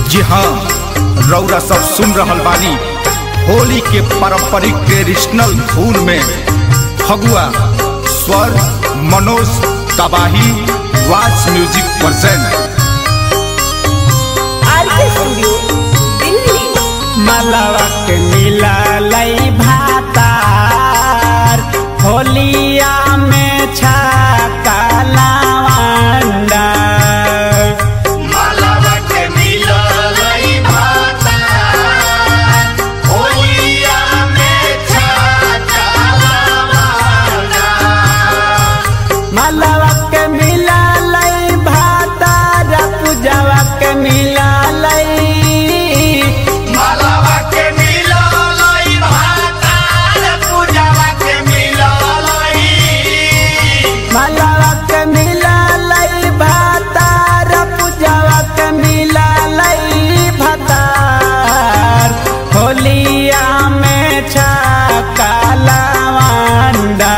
जी हाँ, रौरा सब सुन रहल बानी। होली के पारंपरिक ट्रेडिशनल धुन में फगुआ स्वर मनोज तबाही वाच music present R K studio Delhi. मलवा के मिला लई भातार होलिया में छाका लावंडा। मलवा के मिला लई भातार होलिया में छाका लावंडा। मलवा के मिला लई भातार पूजवा के मिला लई। मलवा के मिला लई भातार पूजवा के मिला लई। मलवा के मिला लई भातार पूजवा के मिला लई भातार होलिया में छाका लावंडा।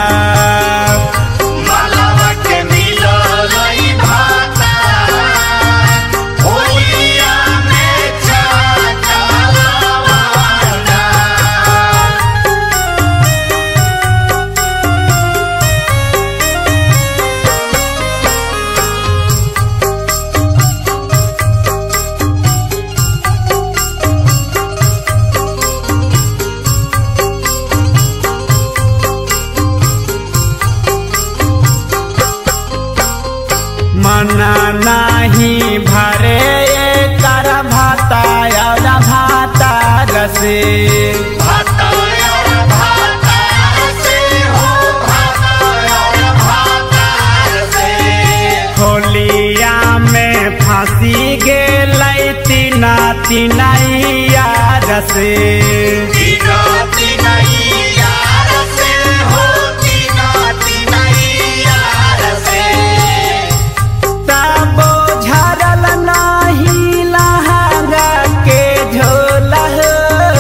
मलवा के मिला लई भातार होलिया में छाका लावंडा। मना नाही भरे कर भाता और भाता रसे। भाताया भातार से हो भाताया भातार से। होलिया में फांसी गेलै तीना तीनैया रसे। तीना तीनैया से हो तीना तीनैया से। तबो झरल नाही लहंगा के झोला हो।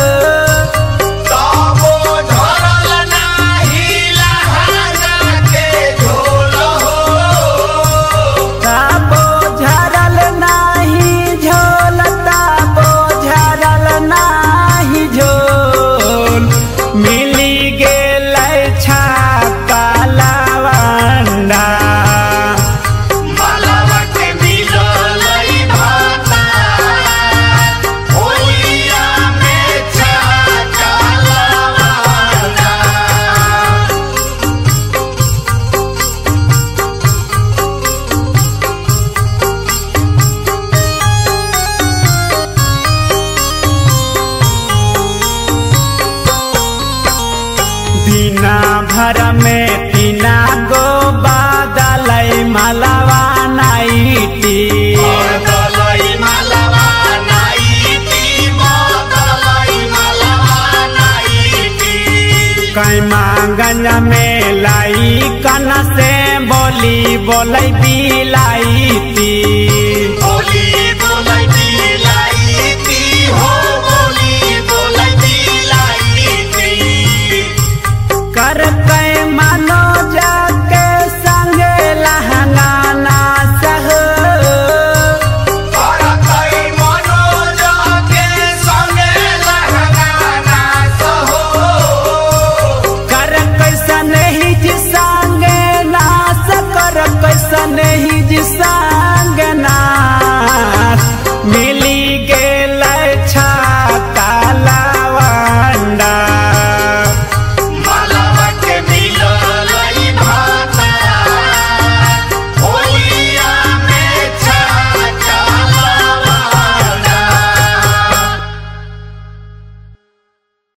तबो झरल नाही लहंगा के झोल हो। तबो झरल नाही झोल तबो झरल नाही झोल। मिली गेलै छाका लावंडा। मलवा के मिला लई भातार होलिया में छाका लावंडा। दिना भर में तीना गो बादलै मलवा नाइटी। मदलई मलवा नाइटी मदलई मलवा नाइटी। कैमागंज में लाई कन से बोली बोलै बिलाईती।